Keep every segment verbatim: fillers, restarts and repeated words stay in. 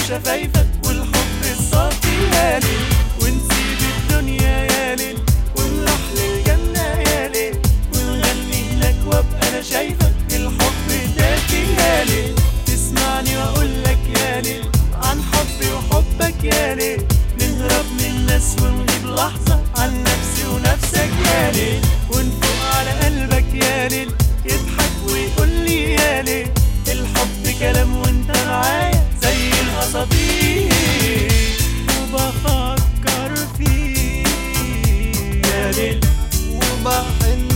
وشفايفك والحب الصافي يا ليل، ونسيب الدنيا يا ليل ونروح للجنة يا ليل، ونغني لك وابقى انا شايفك الحب دافي يا ليل، تسمعني واقولك يا ليل عن حبي وحبك يا ليل، نهرب من الناس ونغيب لحظة عن نفسي ونفسك يا ليل، ونفوق على قلبك يا ليل يضحك ويقولي يا ليل، الحب كلام وانت معايا زي الاساطير، وبفكر فيك يا ليل وبحن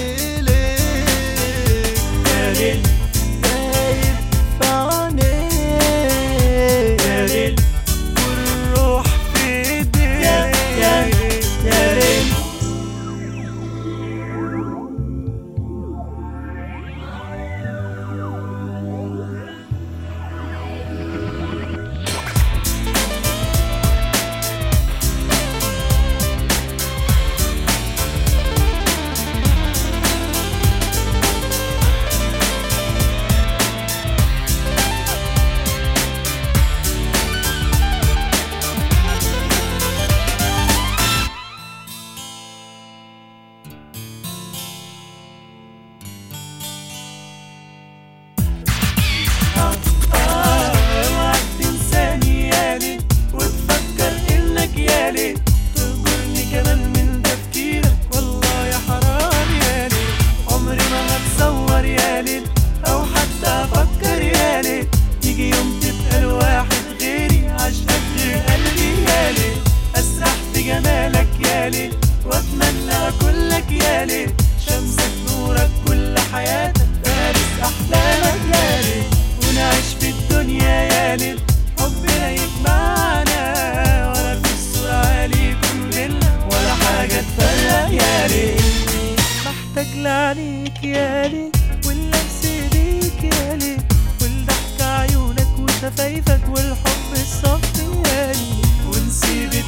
ليك يا ليل، دايب في عينيك يا ليل والروح في ايديك يا يا يا ليل. تهجرني كمان من تفكيرك والله يا حرام يا ليل، عمري ما هتصور يا ليل او حتى افكر يا ليل، يجي يوم تبقى الواحد غيري عشقك غير قلبي يا ليل، اسرح في جمالك يا ليل واتمنى اكلك يا ليل، شمسك نورك كل حياتك فارس احلامك يا ليل، ونعيش في الدنيا يا ليل حبنا يجمعنا ولا في الصورة عالي يكون بينا ولا حاجة تفرق يا ليل، محتاج لعينيك يا ليل واللمس ايديك يا ليل والضحك عيونك وشفايفك والحب الصافي يا ليل، ونسيب